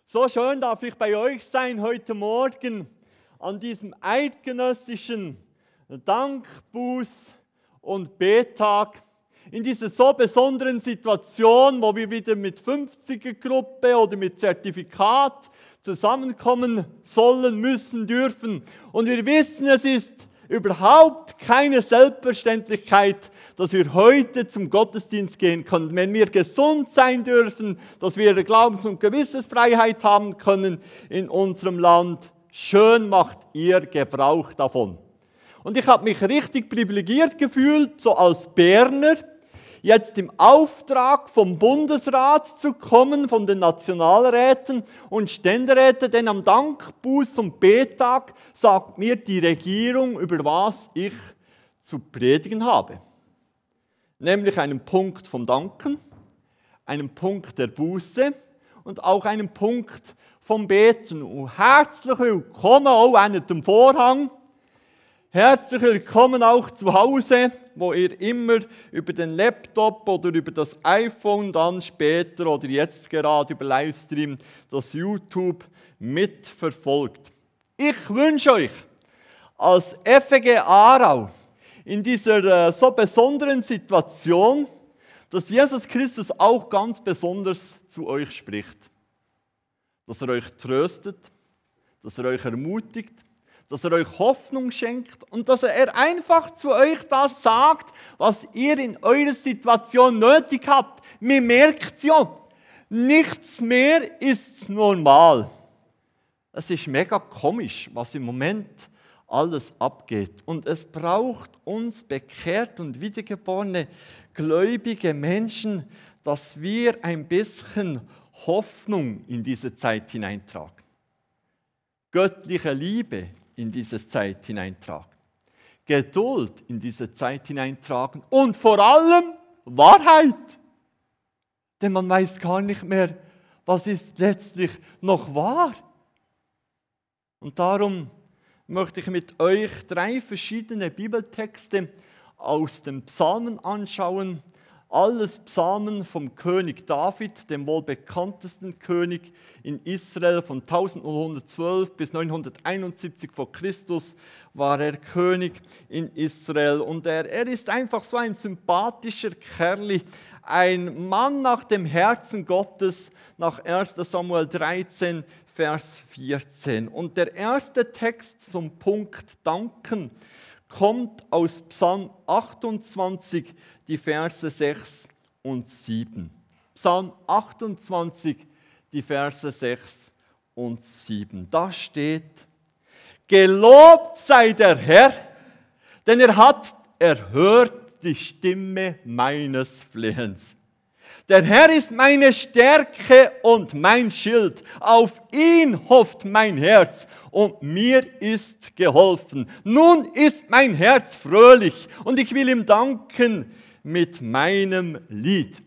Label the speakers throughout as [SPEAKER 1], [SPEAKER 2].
[SPEAKER 1] So schön darf ich bei euch sein heute Morgen an diesem eidgenössischen Dank-, Buß- und Bettag. In dieser so besonderen Situation, wo wir wieder mit 50er-Gruppe oder mit Zertifikat zusammenkommen sollen, müssen, dürfen. Und wir wissen, es ist überhaupt keine Selbstverständlichkeit, dass wir heute zum Gottesdienst gehen können. Wenn wir gesund sein dürfen, dass wir Glaubens- und Gewissensfreiheit haben können in unserem Land, schön macht ihr Gebrauch davon. Und ich habe mich richtig privilegiert gefühlt, so als Berner, jetzt im Auftrag vom Bundesrat zu kommen, von den Nationalräten und Ständeräten, denn am Dank-, Buß- und Bettag sagt mir die Regierung, über was ich zu predigen habe. Nämlich einen Punkt vom Danken, einen Punkt der Buße und auch einen Punkt vom Beten. Und herzlich willkommen auch an dem Vorhang. Herzlich willkommen auch zu Hause, wo ihr immer über den Laptop oder über das iPhone dann später oder jetzt gerade über Livestream das YouTube mitverfolgt. Ich wünsche euch als FEG Aarau in dieser so besonderen Situation, dass Jesus Christus auch ganz besonders zu euch spricht. Dass er euch tröstet, dass er euch ermutigt, dass er euch Hoffnung schenkt und dass er einfach zu euch das sagt, was ihr in eurer Situation nötig habt. Man merkt es ja, nichts mehr ist normal. Es ist mega komisch, was im Moment alles abgeht. Und es braucht uns bekehrt und wiedergeborene, gläubige Menschen, dass wir ein bisschen Hoffnung in diese Zeit hineintragen. Göttliche Liebe in diese Zeit hineintragen. Geduld in diese Zeit hineintragen. Und vor allem Wahrheit. Denn man weiß gar nicht mehr, was ist letztlich noch wahr. Und darum möchte ich mit euch 3 verschiedene Bibeltexte aus den Psalmen anschauen. Alles Psalmen vom König David, dem wohl bekanntesten König in Israel. Von 1912 bis 971 vor Christus war er König in Israel. Und er ist einfach so ein sympathischer Kerl, ein Mann nach dem Herzen Gottes, nach 1. Samuel 13, Vers 14. Und der erste Text zum Punkt Danken kommt aus Psalm 28, die Verse 6 und 7. Psalm 28, die Verse 6 und 7. Da steht: Gelobt sei der Herr, denn er hat erhört die Stimme meines Flehens. Der Herr ist meine Stärke und mein Schild. Auf ihn hofft mein Herz und mir ist geholfen. Nun ist mein Herz fröhlich und ich will ihm danken mit meinem Lied.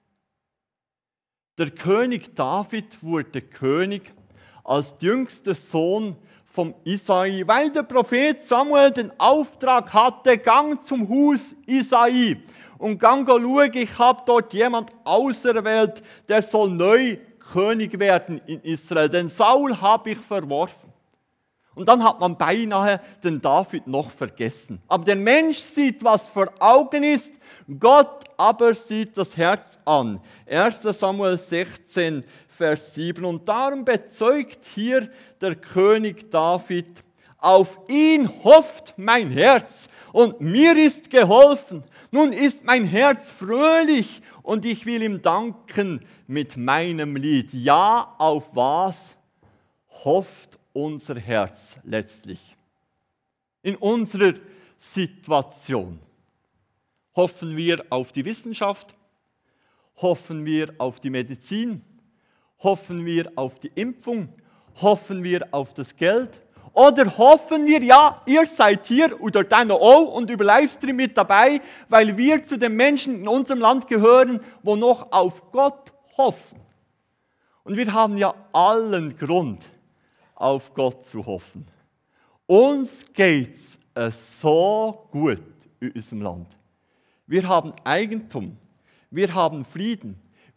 [SPEAKER 1] Der König David wurde König als jüngster Sohn vom Isai, weil der Prophet Samuel den Auftrag hatte, gang zum Haus Isai und gang schauen, ich habe dort jemand auserwählt, der soll neu König werden in Israel, denn Saul habe ich verworfen. Und dann hat man beinahe den David noch vergessen. Aber der Mensch sieht, was vor Augen ist, Gott aber sieht das Herz an. 1. Samuel 16, Vers 7. Und darum bezeugt hier der König David: Auf ihn hofft mein Herz und mir ist geholfen. Nun ist mein Herz fröhlich und ich will ihm danken mit meinem Lied. Ja, auf was hofft unser Herz letztlich? In unserer Situation. Hoffen wir auf die Wissenschaft? Hoffen wir auf die Medizin? Hoffen wir auf die Impfung? Hoffen wir auf das Geld? Oder hoffen wir, ja, ihr seid hier oder dann auch und über Livestream mit dabei, weil wir zu den Menschen in unserem Land gehören, wo noch auf Gott hoffen. Und wir haben ja allen Grund, auf Gott zu hoffen. Uns geht es so gut in unserem Land. Wir haben Eigentum, wir haben Frieden,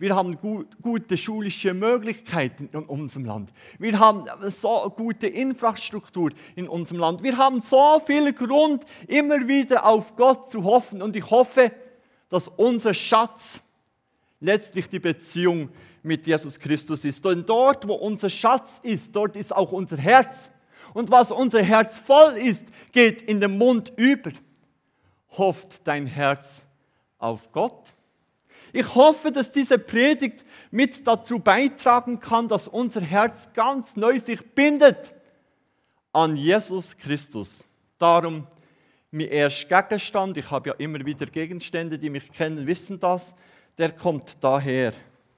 [SPEAKER 1] Wir haben gute schulische Möglichkeiten in unserem Land. Wir haben so gute Infrastruktur in unserem Land. Wir haben so viel Grund, immer wieder auf Gott zu hoffen. Und ich hoffe, dass unser Schatz letztlich die Beziehung mit Jesus Christus ist. Denn dort, wo unser Schatz ist, dort ist auch unser Herz. Und was unser Herz voll ist, geht in den Mund über. Hofft dein Herz auf Gott? Ich hoffe, dass diese Predigt mit dazu beitragen kann, dass unser Herz ganz neu sich bindet an Jesus Christus. Darum mein erster Gegenstand, ich habe ja immer wieder Gegenstände, die mich kennen, wissen das, der kommt daher.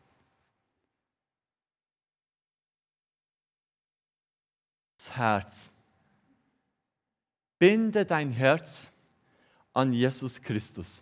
[SPEAKER 1] Das Herz. Binde dein Herz an Jesus Christus.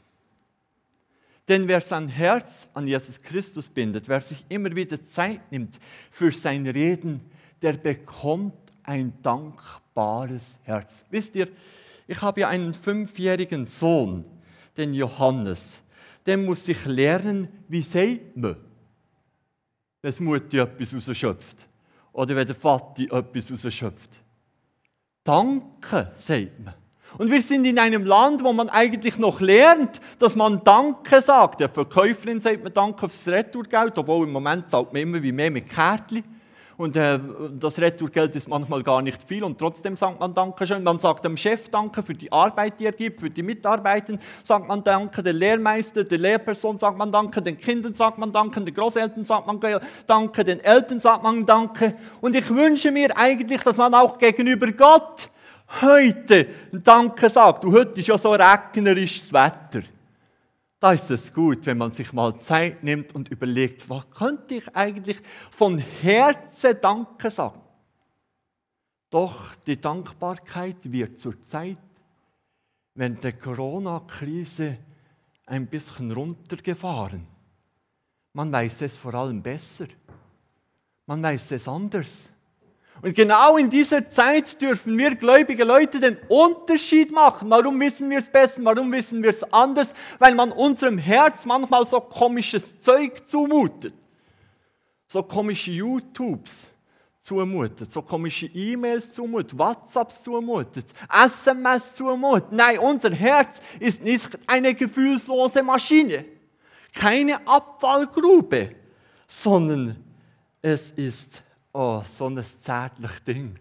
[SPEAKER 1] Denn wer sein Herz an Jesus Christus bindet, wer sich immer wieder Zeit nimmt für sein Reden, der bekommt ein dankbares Herz. Wisst ihr, ich habe ja einen 5-jährigen Sohn, den Johannes. Der muss sich lernen, wie sagt man, wenn die Mutti etwas rausschöpft oder wenn der Vati etwas rausschöpft. Danke, sagt man. Und wir sind in einem Land, wo man eigentlich noch lernt, dass man Danke sagt. Der Verkäuferin sagt man Danke aufs Retourgeld, obwohl im Moment zahlt man immer wie mehr mit Kärtchen. Und das Retourgeld ist manchmal gar nicht viel und trotzdem sagt man Dankeschön. Man sagt dem Chef Danke für die Arbeit, die er gibt, für die Mitarbeiter sagt man Danke, der Lehrmeister, der Lehrperson sagt man Danke, den Kindern sagt man Danke, den Großeltern sagt man Danke, den Eltern sagt man Danke. Und ich wünsche mir eigentlich, dass man auch gegenüber Gott heute Danke sagt. Und heute ist ja so regnerisches Wetter. Da ist es gut, wenn man sich mal Zeit nimmt und überlegt, was könnte ich eigentlich von Herzen Danke sagen? Doch die Dankbarkeit wird zurzeit während der Corona-Krise ein bisschen runtergefahren. Man weiß es vor allem besser. Man weiß es anders. Und genau in dieser Zeit dürfen wir gläubige Leute den Unterschied machen. Warum wissen wir es besser? Warum wissen wir es anders? Weil man unserem Herz manchmal so komisches Zeug zumutet. So komische YouTubes zumutet, so komische E-Mails zumutet, WhatsApps zumutet, SMS zumutet. Nein, unser Herz ist nicht eine gefühlslose Maschine, keine Abfallgrube, sondern es ist so ein zärtliches Ding.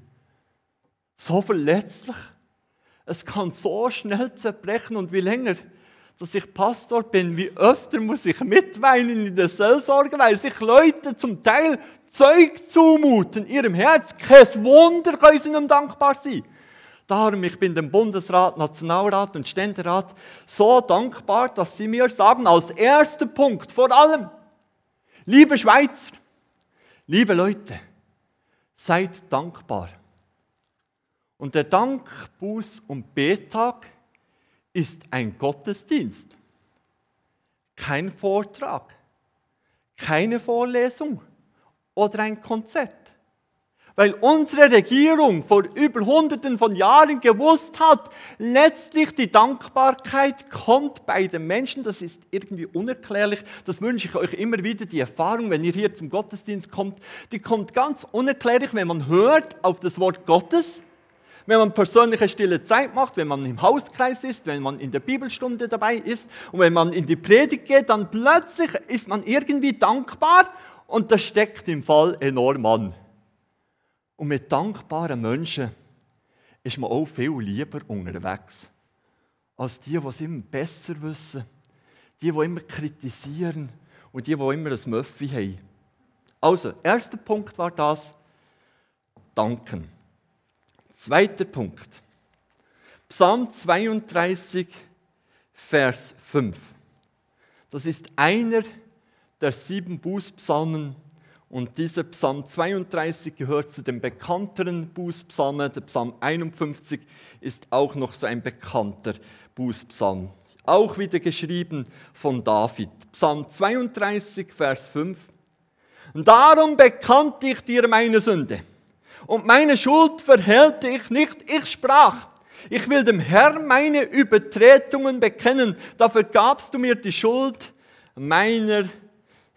[SPEAKER 1] So verletzlich. Es kann so schnell zerbrechen. Und wie länger, dass ich Pastor bin, wie öfter muss ich mitweinen in der Seelsorge, weil sich Leute zum Teil Zeug zumuten, ihrem Herz. Kein Wunder, können sie ihm dankbar sein. Darum, ich bin dem Bundesrat, Nationalrat und Ständerat so dankbar, dass sie mir sagen, als erster Punkt vor allem, liebe Schweizer, liebe Leute, seid dankbar. Und der Dank-, Buß- und Betag ist ein Gottesdienst. Kein Vortrag, keine Vorlesung oder ein Konzert. Weil unsere Regierung vor über Hunderten von Jahren gewusst hat, letztlich die Dankbarkeit kommt bei den Menschen, das ist irgendwie unerklärlich, das wünsche ich euch immer wieder, die Erfahrung, wenn ihr hier zum Gottesdienst kommt, die kommt ganz unerklärlich, wenn man hört auf das Wort Gottes, wenn man persönliche stille Zeit macht, wenn man im Hauskreis ist, wenn man in der Bibelstunde dabei ist und wenn man in die Predigt geht, dann plötzlich ist man irgendwie dankbar und das steckt im Fall enorm an. Und mit dankbaren Menschen ist man auch viel lieber unterwegs, als die es immer besser wissen, die immer kritisieren und die immer ein Möffi haben. Also, erster Punkt war das, danken. Zweiter Punkt, Psalm 32, Vers 5. Das ist einer der 7 Bußpsalmen. Und dieser Psalm 32 gehört zu den bekannteren Bußpsalmen. Der Psalm 51 ist auch noch so ein bekannter Bußpsalm. Auch wieder geschrieben von David. Psalm 32, Vers 5. Darum bekannte ich dir meine Sünde und meine Schuld verhehlte ich nicht. Ich sprach, ich will dem Herrn meine Übertretungen bekennen. Da vergabst du mir die Schuld meiner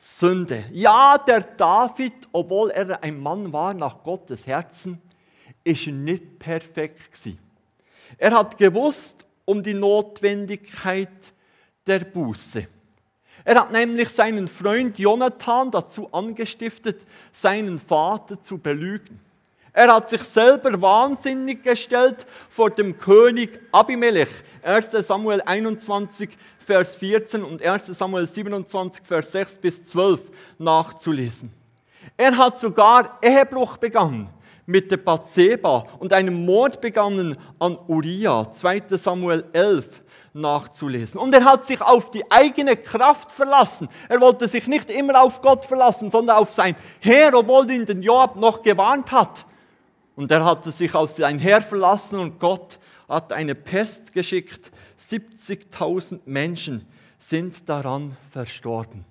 [SPEAKER 1] Sünde. Ja, der David, obwohl er ein Mann war nach Gottes Herzen, ist nicht perfekt gewesen. Er hat gewusst um die Notwendigkeit der Buße. Er hat nämlich seinen Freund Jonathan dazu angestiftet, seinen Vater zu belügen. Er hat sich selber wahnsinnig gestellt vor dem König Abimelech. 1. Samuel 21, Vers 14 und 1. Samuel 27, Vers 6 bis 12 nachzulesen. Er hat sogar Ehebruch begangen mit der Bathseba und einen Mord begangen an Uria, 2. Samuel 11 nachzulesen. Und er hat sich auf die eigene Kraft verlassen. Er wollte sich nicht immer auf Gott verlassen, sondern auf sein Heer, obwohl ihn den Joab noch gewarnt hat. Und er hatte sich auf sein Heer verlassen und Gott hat eine Pest geschickt. 70.000 Menschen sind daran verstorben.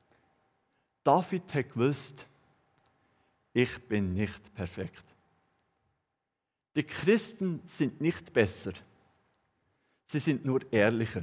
[SPEAKER 1] David hat gewusst, ich bin nicht perfekt. Die Christen sind nicht besser. Sie sind nur ehrlicher.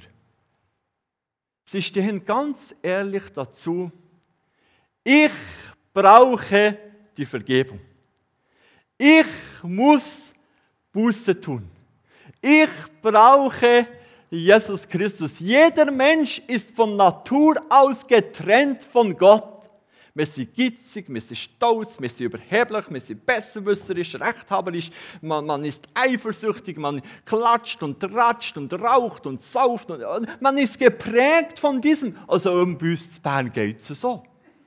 [SPEAKER 1] Sie stehen ganz ehrlich dazu, ich brauche die Vergebung. Ich muss Buße tun. Ich brauche Jesus Christus. Jeder Mensch ist von Natur aus getrennt von Gott. Wir sind gitzig, wir sind stolz, wir sind überheblich, wir sind besserwisserisch, rechthaberisch, man ist eifersüchtig, man klatscht und ratscht und raucht und sauft. Und man ist geprägt von diesem. Also bei uns in Bern geht es so.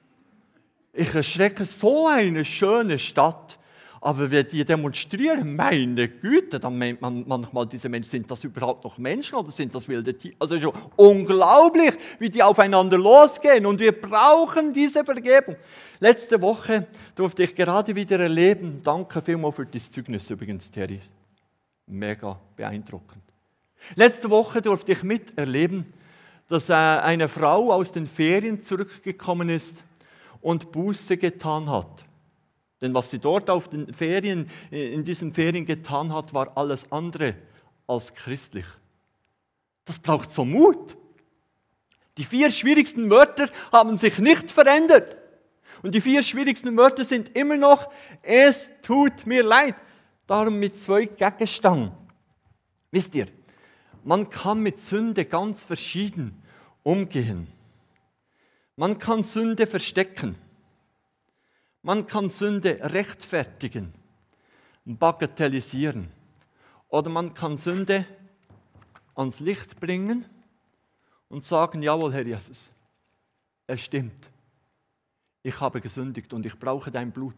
[SPEAKER 1] Ich erschrecke, so eine schöne Stadt. Aber wenn die demonstrieren, meine Güte, dann meint man manchmal, diese Menschen, sind das überhaupt noch Menschen oder sind das wilde Tiere? Also schon unglaublich, wie die aufeinander losgehen. Und wir brauchen diese Vergebung. Letzte Woche durfte ich gerade wieder erleben, danke vielmals für das Zeugnis übrigens, Thierry. Mega beeindruckend. Letzte Woche durfte ich miterleben, dass eine Frau aus den Ferien zurückgekommen ist und Buße getan hat. Denn was sie dort auf den Ferien, in diesen Ferien getan hat, war alles andere als christlich. Das braucht so Mut. Die 4 schwierigsten Wörter haben sich nicht verändert. Und die 4 schwierigsten Wörter sind immer noch, es tut mir leid. Darum mit 2 Gegenständen. Wisst ihr, man kann mit Sünde ganz verschieden umgehen. Man kann Sünde verstecken. Man kann Sünde rechtfertigen, bagatellisieren. Oder man kann Sünde ans Licht bringen und sagen, jawohl, Herr Jesus, es stimmt. Ich habe gesündigt und ich brauche dein Blut.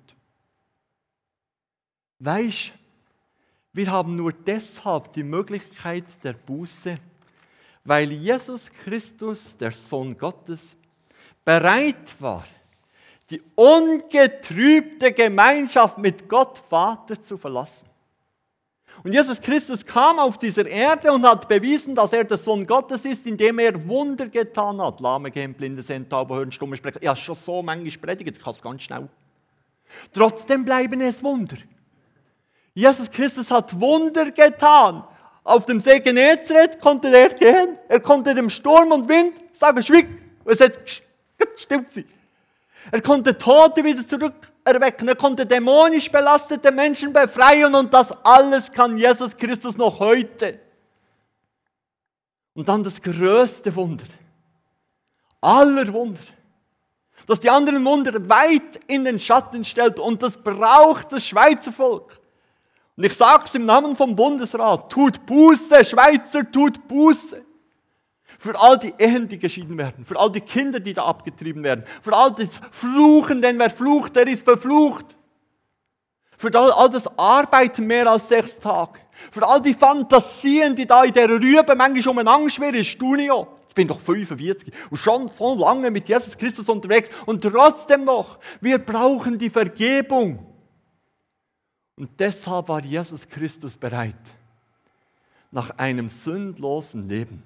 [SPEAKER 1] Weißt, wir haben nur deshalb die Möglichkeit der Buße, weil Jesus Christus, der Sohn Gottes, bereit war, die ungetrübte Gemeinschaft mit Gott Vater zu verlassen. Und Jesus Christus kam auf dieser Erde und hat bewiesen, dass er der Sohn Gottes ist, indem er Wunder getan hat. Lahme gehen, Blinde sehen, Taube hören, Stumme sprechen. Ja, schon so manchmal predigt, ich kann es ganz schnell. Trotzdem bleiben es Wunder. Jesus Christus hat Wunder getan. Auf dem See Genezareth konnte er gehen. Er konnte dem Sturm und Wind sagen, schwieg. Es hat gestillt sie. Er konnte Tote wieder zurückerwecken. Er konnte dämonisch belastete Menschen befreien. Und das alles kann Jesus Christus noch heute. Und dann das größte Wunder. Aller Wunder. Das die anderen Wunder weit in den Schatten stellt. Und das braucht das Schweizer Volk. Und ich sage es im Namen vom Bundesrat. Tut Buße, Schweizer, tut Buße. Für all die Ehen, die geschieden werden, für all die Kinder, die da abgetrieben werden, für all das Fluchen, denn wer flucht, der ist verflucht. Für all das Arbeiten mehr als 6 Tage, für all die Fantasien, die da in der Rübe manchmal umeinander schwirren, Stunio. Ich bin doch 45 und schon so lange mit Jesus Christus unterwegs und trotzdem noch, wir brauchen die Vergebung. Und deshalb war Jesus Christus bereit, nach einem sündlosen Leben,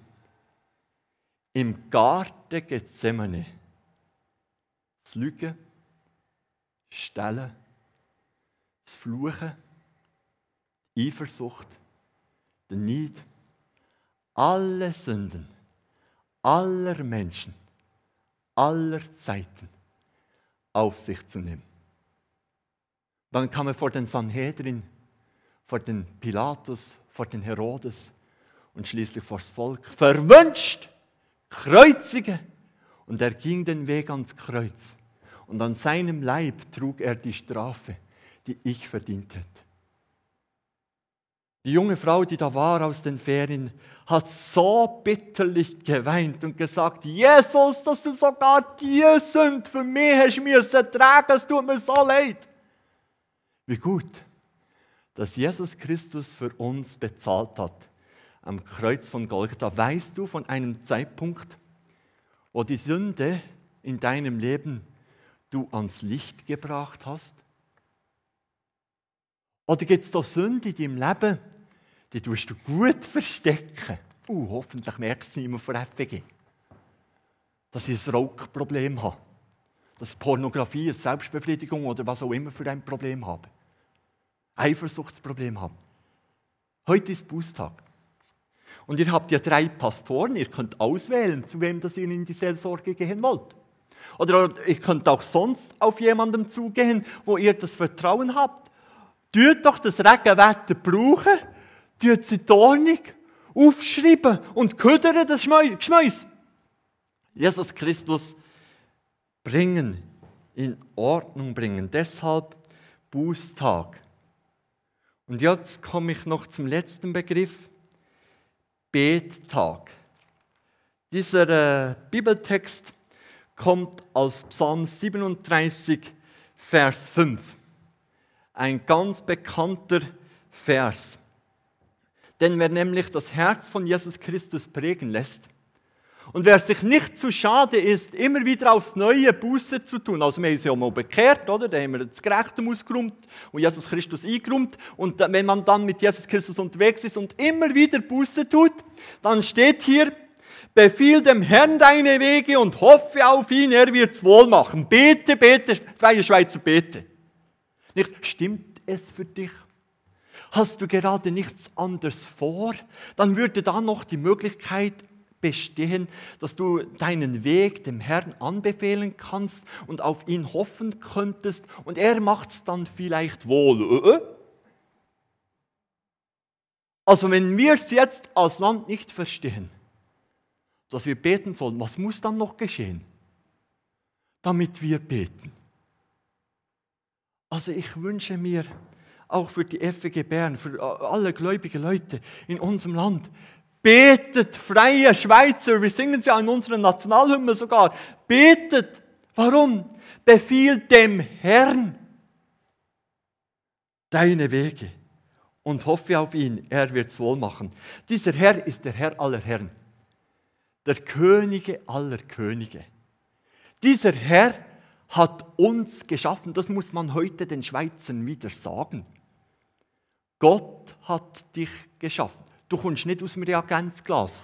[SPEAKER 1] im Garten Gethsemane das Lügen, das Stehlen, das Fluchen, die Eifersucht, der Neid, alle Sünden aller Menschen, aller Zeiten auf sich zu nehmen. Dann kam er vor den Sanhedrin, vor den Pilatus, vor den Herodes und schließlich vor das Volk. Verwünscht, kreuzige. Und er ging den Weg ans Kreuz. Und an seinem Leib trug er die Strafe, die ich verdient hätte. Die junge Frau, die da war aus den Ferien, hat so bitterlich geweint und gesagt, Jesus, dass du sogar die Sünd für mich hast müssen tragen, es tut mir so leid. Wie gut, dass Jesus Christus für uns bezahlt hat am Kreuz von Golgatha. Weißt du von einem Zeitpunkt, wo die Sünde in deinem Leben du ans Licht gebracht hast? Oder gibt es da Sünde in deinem Leben, die tust du gut verstecken? Hoffentlich merkt es niemand von FWG, dass ich ein Rauchproblem habe, dass Pornografie, eine Selbstbefriedigung oder was auch immer für ein Problem habe. Eifersuchtsproblem habe. Heute ist Bußtag. Und ihr habt ja 3 Pastoren, ihr könnt auswählen, zu wem das ihr in die Seelsorge gehen wollt. Oder ihr könnt auch sonst auf jemanden zugehen, wo ihr das Vertrauen habt. Tut doch das Regenwetter brauchen, tut sie die Ordnung aufschreiben und ködern das Geschmäus. Jesus Christus bringen, in Ordnung bringen. Deshalb Bußtag. Und jetzt komme ich noch zum letzten Begriff, Bettag. Dieser Bibeltext kommt aus Psalm 37, Vers 5. Ein ganz bekannter Vers. Denn wer nämlich das Herz von Jesus Christus prägen lässt und wer sich nicht zu schade ist, immer wieder aufs Neue Buße zu tun, also wir haben uns ja mal bekehrt, oder? Da haben wir das Gerechte ausgeräumt und Jesus Christus eingeräumt und wenn man dann mit Jesus Christus unterwegs ist und immer wieder Buße tut, dann steht hier, befiehl dem Herrn deine Wege und hoffe auf ihn, er wird's wohl machen. Bete, bete, freie Schweizer, bete. Nicht, stimmt es für dich? Hast du gerade nichts anderes vor? Dann würde da noch die Möglichkeit bestehen, dass du deinen Weg dem Herrn anbefehlen kannst und auf ihn hoffen könntest und er macht es dann vielleicht wohl. Also wenn wir es jetzt als Land nicht verstehen, dass wir beten sollen, was muss dann noch geschehen, damit wir beten? Also ich wünsche mir, auch für die FWG Bern, für alle gläubigen Leute in unserem Land, betet, freie Schweizer, wir singen es ja in unserer Nationalhymne sogar, betet. Warum? Befiehl dem Herrn deine Wege und hoffe auf ihn, er wird es wohl machen. Dieser Herr ist der Herr aller Herren, der Könige aller Könige. Dieser Herr hat uns geschaffen, das muss man heute den Schweizern wieder sagen. Gott hat dich geschaffen. Du kommst nicht aus dem Reagenzglas.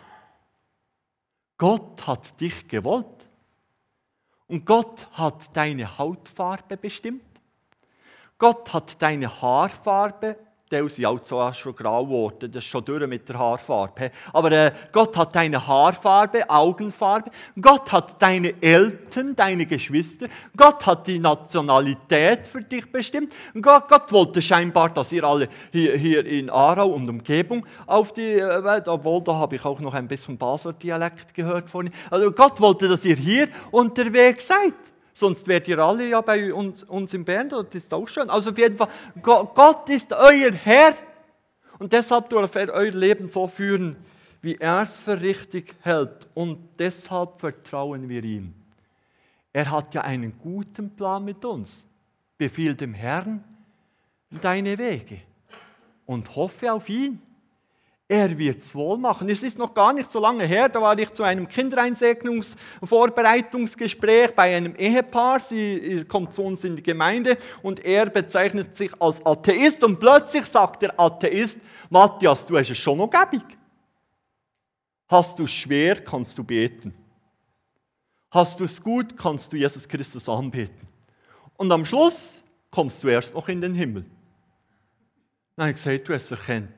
[SPEAKER 1] Gott hat dich gewollt. Und Gott hat deine Hautfarbe bestimmt. Gott hat deine Haarfarbe, die sind auch schon grau geworden, das ist schon durch mit der Haarfarbe. Aber Gott hat deine Haarfarbe, Augenfarbe. Gott hat deine Eltern, deine Geschwister. Gott hat die Nationalität für dich bestimmt. Gott wollte scheinbar, dass ihr alle hier in Aarau und Umgebung auf die Welt, obwohl da habe ich auch noch ein bisschen Basler Dialekt gehört vorhin. Also Gott wollte, dass ihr hier unterwegs seid. Sonst wärt ihr alle ja bei uns in Bern, das ist auch schön. Also auf jeden Fall, Gott ist euer Herr und deshalb darf er euer Leben so führen, wie er es für richtig hält. Und deshalb vertrauen wir ihm. Er hat ja einen guten Plan mit uns. Befiehl dem Herrn deine Wege und hoffe auf ihn. Er wird es wohl machen. Es ist noch gar nicht so lange her, da war ich zu einem Kindereinsegnungsvorbereitungsgespräch bei einem Ehepaar. Sie kommt zu uns in die Gemeinde und er bezeichnet sich als Atheist und plötzlich sagt der Atheist, Matthias, du hast es schon noch gäbig. Hast du es schwer, kannst du beten. Hast du es gut, kannst du Jesus Christus anbeten. Und am Schluss kommst du erst noch in den Himmel. Dann habe ich gesagt, du hast es erkannt.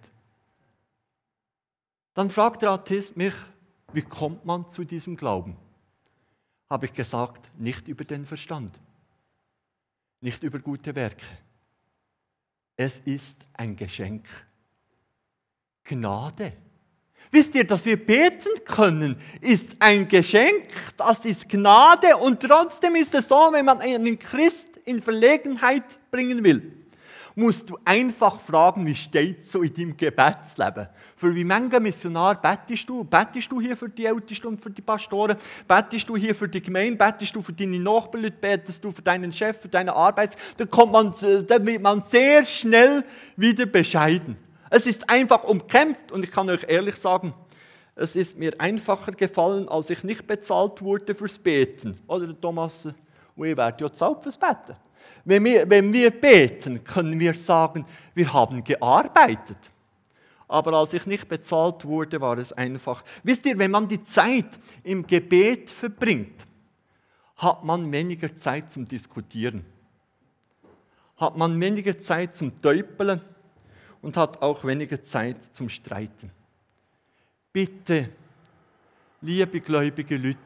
[SPEAKER 1] Dann fragt der Atheist mich, wie kommt man zu diesem Glauben? habe ich gesagt, nicht über den Verstand, nicht über gute Werke. Es ist ein Geschenk. Gnade. Wisst ihr, dass wir beten können, ist ein Geschenk, das ist Gnade und trotzdem ist es so, wenn man einen Christ in Verlegenheit bringen will, musst du einfach fragen, wie steht es so in deinem Gebetsleben? Für wie viele Missionar bettest du? Bettest du hier für die Ältesten und für die Pastoren? Bettest du hier für die Gemeinde? Bettest du für deine Nachbarn? Betest du für deinen Chef, für deine Arbeit? Da wird man sehr schnell wieder bescheiden. Es ist einfach umkämpft und ich kann euch ehrlich sagen, es ist mir einfacher gefallen, als ich nicht bezahlt wurde fürs Beten. Oder Thomas, und ich werde ja bezahlt fürs Beten. Wenn wir beten, können wir sagen, wir haben gearbeitet. Aber als ich nicht bezahlt wurde, war es einfach. Wisst ihr, wenn man die Zeit im Gebet verbringt, hat man weniger Zeit zum Diskutieren. Hat man weniger Zeit zum Täupeln und hat auch weniger Zeit zum Streiten. Bitte, liebe gläubige Leute,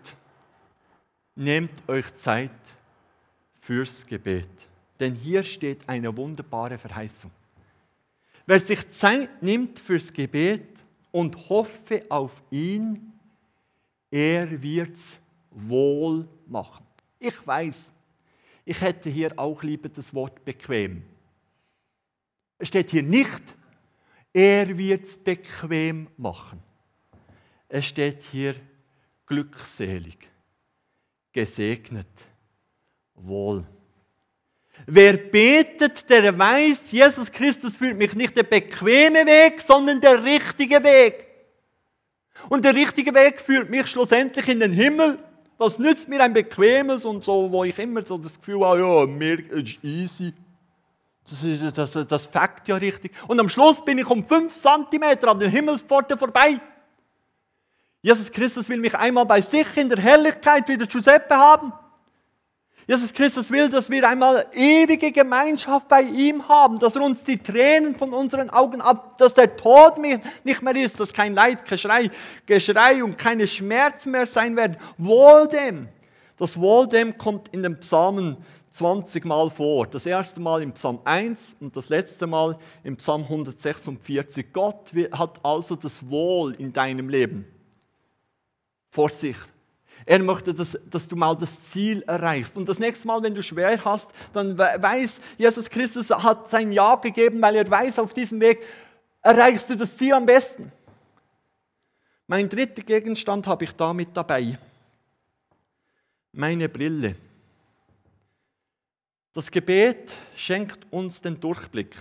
[SPEAKER 1] nehmt euch Zeit fürs Gebet. Denn hier steht eine wunderbare Verheißung. Wer sich Zeit nimmt fürs Gebet und hoffe auf ihn, er wird's wohl machen. Ich weiß, ich hätte hier auch lieber das Wort bequem. Es steht hier nicht, er wird's bequem machen. Es steht hier glückselig, gesegnet, wohl. Wer betet, der weiß, Jesus Christus führt mich nicht der bequeme Weg, sondern der richtige Weg. Und der richtige Weg führt mich schlussendlich in den Himmel. Was nützt mir ein bequemes und so, wo ich immer so das Gefühl habe, ja, mir ist easy. Das fängt ja richtig. Und am Schluss bin ich um 5 Zentimeter an den Himmelspforten vorbei. Jesus Christus will mich einmal bei sich in der Herrlichkeit wie der Giuseppe haben. Jesus Christus will, dass wir einmal ewige Gemeinschaft bei ihm haben, dass er uns die Tränen von unseren Augen ab, dass der Tod nicht mehr ist, dass kein Leid, Geschrei und keine Schmerzen mehr sein werden. Wohl dem. Das Wohl dem kommt in den Psalmen 20 Mal vor. Das erste Mal im Psalm 1 und das letzte Mal im Psalm 146. Gott hat also das Wohl in deinem Leben vor sich. Er möchte, dass du mal das Ziel erreichst. Und das nächste Mal, wenn du schwer hast, dann weiß, Jesus Christus hat sein Ja gegeben, weil er weiß, auf diesem Weg erreichst du das Ziel am besten. Mein dritter Gegenstand habe ich da mit dabei. Meine Brille. Das Gebet schenkt uns den Durchblick.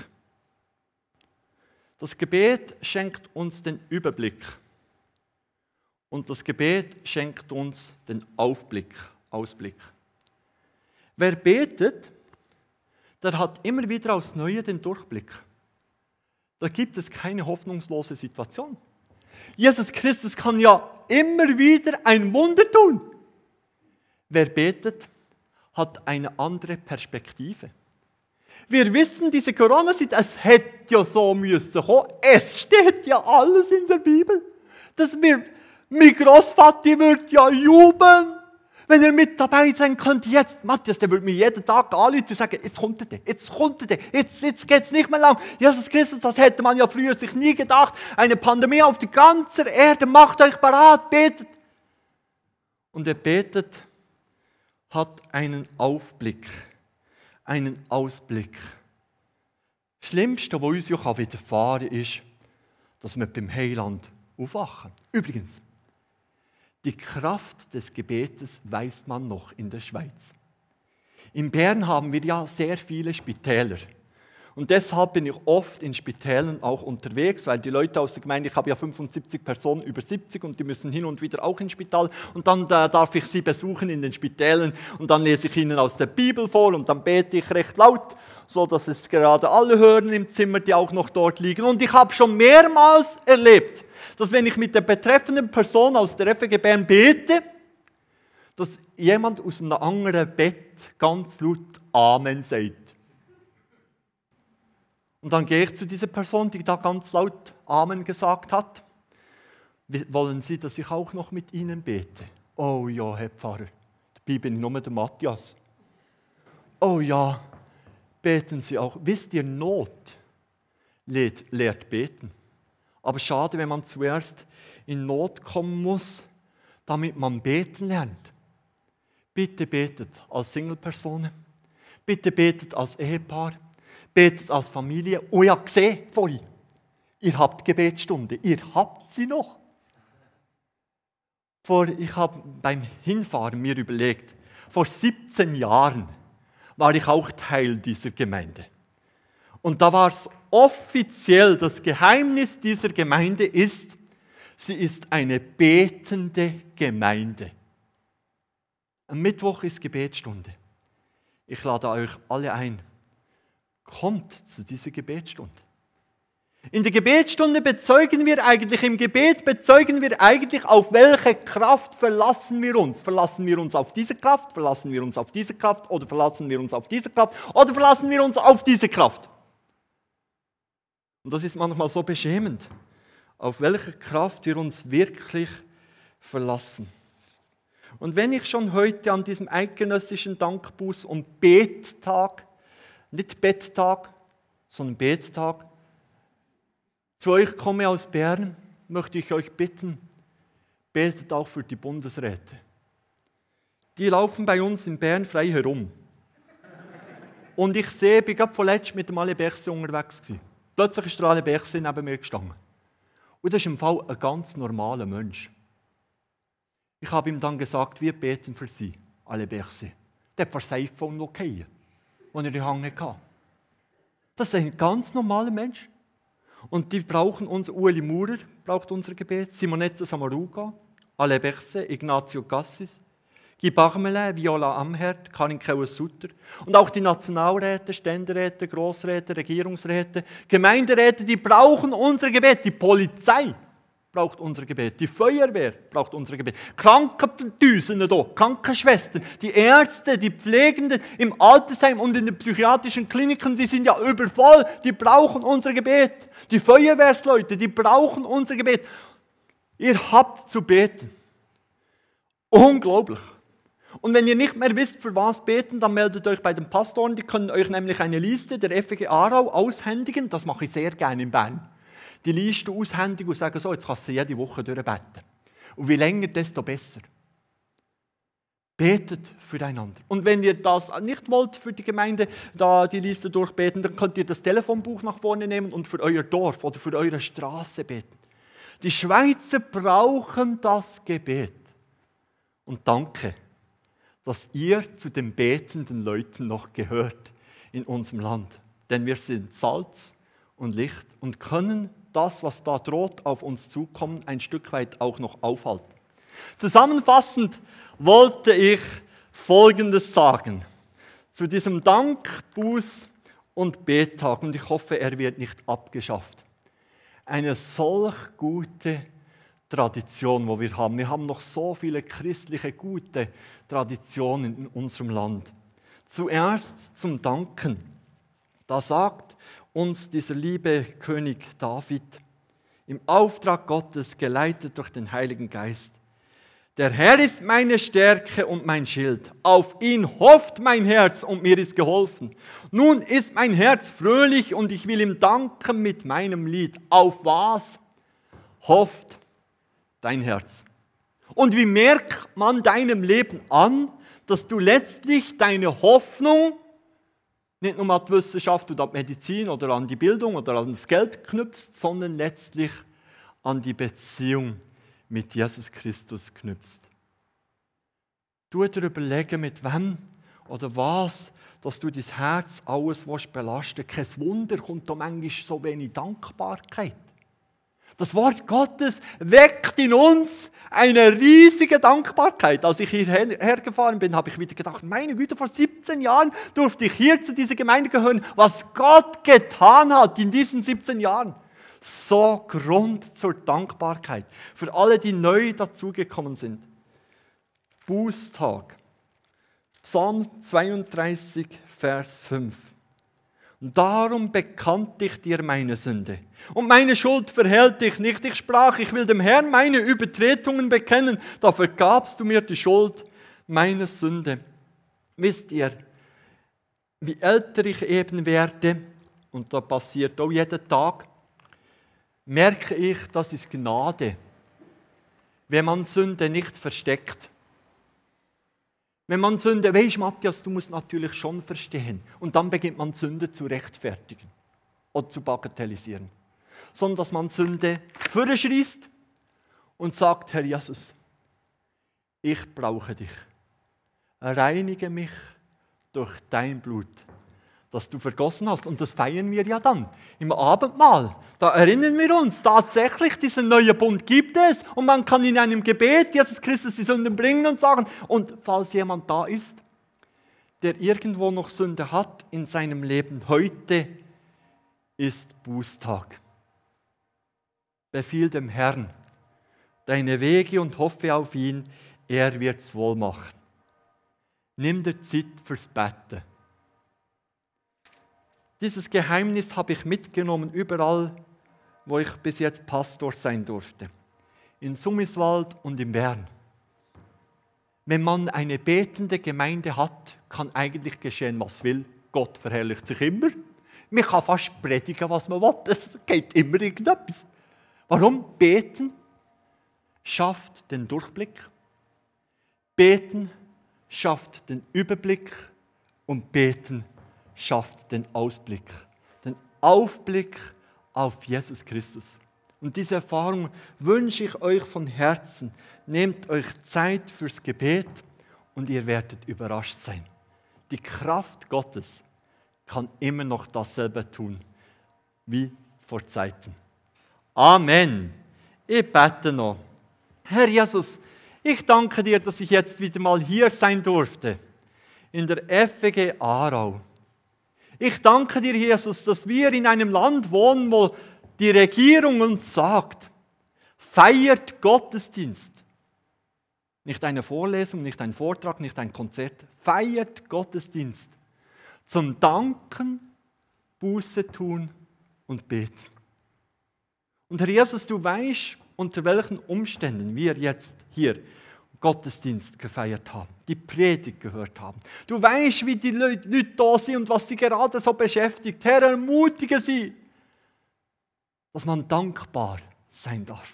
[SPEAKER 1] Das Gebet schenkt uns den Überblick. Und das Gebet schenkt uns den Ausblick. Wer betet, der hat immer wieder aufs Neue den Durchblick. Da gibt es keine hoffnungslose Situation. Jesus Christus kann ja immer wieder ein Wunder tun. Wer betet, hat eine andere Perspektive. Wir wissen, diese Corona-Situation, es hätte ja so müssen kommen. Es steht ja alles in der Bibel, dass mein Großvater würde ja jubeln, wenn er mit dabei sein könnte. Jetzt, Matthias, der würde mir jeden Tag anrufen und sagen, jetzt kommt er, jetzt geht es nicht mehr lang. Jesus Christus, das hätte man ja früher sich nie gedacht. Eine Pandemie auf der ganzen Erde, macht euch parat, betet. Und er betet, hat einen Aufblick, einen Ausblick. Das Schlimmste, was uns ja widerfahren kann, ist, dass wir beim Heiland aufwachen. Übrigens, die Kraft des Gebetes weiß man noch in der Schweiz. In Bern haben wir ja sehr viele Spitäler. Und deshalb bin ich oft in Spitälern auch unterwegs, weil die Leute aus der Gemeinde, ich habe ja 75 Personen über 70 und die müssen hin und wieder auch ins Spital. Und dann darf ich sie besuchen in den Spitälern und dann lese ich ihnen aus der Bibel vor und dann bete ich recht laut, so dass es gerade alle hören im Zimmer, die auch noch dort liegen. Und ich habe schon mehrmals erlebt, dass wenn ich mit der betreffenden Person aus der FG Bern bete, dass jemand aus einem anderen Bett ganz laut Amen sagt. Und dann gehe ich zu dieser Person, die da ganz laut Amen gesagt hat. Wollen Sie, dass ich auch noch mit Ihnen bete? Oh ja, Herr Pfarrer, Dabei bin ich nur der Matthias. Oh ja, beten Sie auch. Wisst ihr, Not lehrt beten. Aber schade, wenn man zuerst in Not kommen muss, damit man beten lernt. Bitte betet als Single-Person. Bitte betet als Ehepaar. Betet als Familie. Und ich habe gesehen vorhin, ihr habt Gebetsstunde. Ihr habt sie noch. Ich habe beim Hinfahren mir überlegt, vor 17 Jahren war ich auch Teil dieser Gemeinde. Und da war es offiziell, das Geheimnis dieser Gemeinde ist, sie ist eine betende Gemeinde. Am Mittwoch ist Gebetsstunde. Ich lade euch alle ein. Kommt zu dieser Gebetsstunde. In der Gebetsstunde bezeugen wir eigentlich, im Gebet bezeugen wir eigentlich, auf welche Kraft verlassen wir uns. Verlassen wir uns auf diese Kraft, verlassen wir uns auf diese Kraft oder verlassen wir uns auf diese Kraft oder verlassen wir uns auf diese Kraft. Und das ist manchmal so beschämend, auf welche Kraft wir uns wirklich verlassen. Und wenn ich schon heute an diesem eidgenössischen Dankbuß- und Bettag, nicht Betttag, sondern Bettag, zu euch komme aus Bern, möchte ich euch bitten, betet auch für die Bundesräte. Die laufen bei uns in Bern frei herum. Und ich sehe, ich war gerade vorletzt mit dem Ale Berse unterwegs. Plötzlich ist der Ale Berse neben mir gestanden. Und das ist im Fall ein ganz normaler Mensch. Ich habe ihm dann gesagt, wir beten für Sie, Ale Berse. Der hat vor sein iPhone noch gefallen, als er in die Hand hatte. Das ist ein ganz normaler Mensch. Und die brauchen uns, Ueli Maurer braucht unser Gebet, Simonetta Samaruga, Ale Berse, Ignazio Cassis, Guy Barmelin, Viola Amherd, Karin Keller-Sutter und auch die Nationalräte, Ständeräte, Grossräte, Regierungsräte, Gemeinderäte, die brauchen unser Gebet. Die Polizei braucht unser Gebet, die Feuerwehr braucht unser Gebet, Krankendüsen hier, Krankenschwestern, die Ärzte, die Pflegenden im Altersheim und in den psychiatrischen Kliniken, die sind ja übervoll, die brauchen unser Gebet. Die Feuerwehrsleute, die brauchen unser Gebet. Ihr habt zu beten. Unglaublich. Und wenn ihr nicht mehr wisst, für was beten, dann meldet euch bei den Pastoren, die können euch nämlich eine Liste der FEG Aarau aushändigen, das mache ich sehr gerne in Bern. Die Liste aushändigen und sagen so, jetzt kannst du jede Woche durchbeten. Und wie länger, desto besser. Betet füreinander. Und wenn ihr das nicht wollt für die Gemeinde, da die Liste durchbeten, dann könnt ihr das Telefonbuch nach vorne nehmen und für euer Dorf oder für eure Straße beten. Die Schweizer brauchen das Gebet. Und danke, dass ihr zu den betenden Leuten noch gehört in unserem Land. Denn wir sind Salz und Licht und können das, was da droht, auf uns zukommen, ein Stück weit auch noch aufhalten. Zusammenfassend wollte ich Folgendes sagen zu diesem Dank, Buß- und Bettag, und ich hoffe, er wird nicht abgeschafft. Eine solch gute Tradition, wo wir haben. Wir haben noch so viele christliche, gute Traditionen in unserem Land. Zuerst zum Danken. Da sagt uns dieser liebe König David im Auftrag Gottes, geleitet durch den Heiligen Geist: Der Herr ist meine Stärke und mein Schild. Auf ihn hofft mein Herz und mir ist geholfen. Nun ist mein Herz fröhlich und ich will ihm danken mit meinem Lied. Auf was hofft dein Herz? Und wie merkt man deinem Leben an, dass du letztlich deine Hoffnung nicht nur an die Wissenschaft und an die Medizin oder an die Bildung oder an das Geld knüpfst, sondern letztlich an die Beziehung mit Jesus Christus knüpfst. Du dir überlegen, mit wem oder was, dass du dein Herz alles belasten willst. Kein Wunder kommt da manchmal so wenig Dankbarkeit. Das Wort Gottes weckt in uns eine riesige Dankbarkeit. Als ich hierher gefahren bin, habe ich wieder gedacht, meine Güte, vor 17 Jahren durfte ich hier zu dieser Gemeinde gehören, was Gott getan hat in diesen 17 Jahren. So Grund zur Dankbarkeit für alle, die neu dazugekommen sind. Bußtag, Psalm 32, Vers 5. Darum bekannte ich dir meine Sünde und meine Schuld verhält dich nicht. Ich sprach, ich will dem Herrn meine Übertretungen bekennen. Da vergabst du mir die Schuld meiner Sünde. Wisst ihr, wie älter ich eben werde, und das passiert auch jeden Tag, merke ich, das ist Gnade, wenn man Sünde nicht versteckt. Wenn man Sünde, weisst Matthias, du musst natürlich schon verstehen. Und dann beginnt man Sünde zu rechtfertigen oder zu bagatellisieren. Sondern dass man Sünde vorschreißt und sagt, Herr Jesus, ich brauche dich. Reinige mich durch dein Blut, das du vergossen hast. Und das feiern wir ja dann im Abendmahl. Da erinnern wir uns, tatsächlich, diesen neuen Bund gibt es. Und man kann in einem Gebet Jesus Christus die Sünden bringen und sagen, und falls jemand da ist, der irgendwo noch Sünde hat in seinem Leben, heute ist Bußtag. Befiehl dem Herrn deine Wege und hoffe auf ihn, er wird's wohl machen. Nimm dir Zeit fürs Betten. Dieses Geheimnis habe ich mitgenommen überall, wo ich bis jetzt Pastor sein durfte. In Sumiswald und in Bern. Wenn man eine betende Gemeinde hat, kann eigentlich geschehen, was will. Gott verherrlicht sich immer. Man kann fast predigen, was man will. Es geht immer irgendetwas. Warum? Beten schafft den Durchblick. Beten schafft den Überblick. Und Beten schafft den Ausblick. Den Aufblick auf Jesus Christus. Und diese Erfahrung wünsche ich euch von Herzen. Nehmt euch Zeit fürs Gebet und ihr werdet überrascht sein. Die Kraft Gottes kann immer noch dasselbe tun wie vor Zeiten. Amen. Ich bete noch. Herr Jesus, ich danke dir, dass ich jetzt wieder mal hier sein durfte, in der FWG Aarau. Ich danke dir, Jesus, dass wir in einem Land wohnen, wo die Regierung uns sagt, feiert Gottesdienst. Nicht eine Vorlesung, nicht ein Vortrag, nicht ein Konzert. Feiert Gottesdienst. Zum Danken, Buße tun und beten. Und Herr Jesus, du weißt, unter welchen Umständen wir jetzt hier Gottesdienst gefeiert haben, die Predigt gehört haben. Du weißt, wie die Leute da sind und was sie gerade so beschäftigt. Herr, ermutige sie, dass man dankbar sein darf.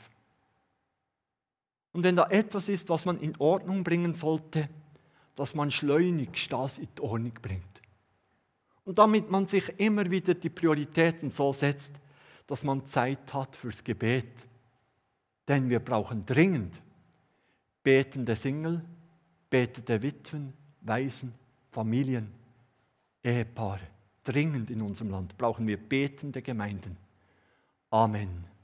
[SPEAKER 1] Und wenn da etwas ist, was man in Ordnung bringen sollte, dass man schleunigst das in die Ordnung bringt. Und damit man sich immer wieder die Prioritäten so setzt, dass man Zeit hat fürs Gebet. Denn wir brauchen dringend betende Single, betende Witwen, Waisen, Familien, Ehepaare. Dringend in unserem Land brauchen wir betende Gemeinden. Amen.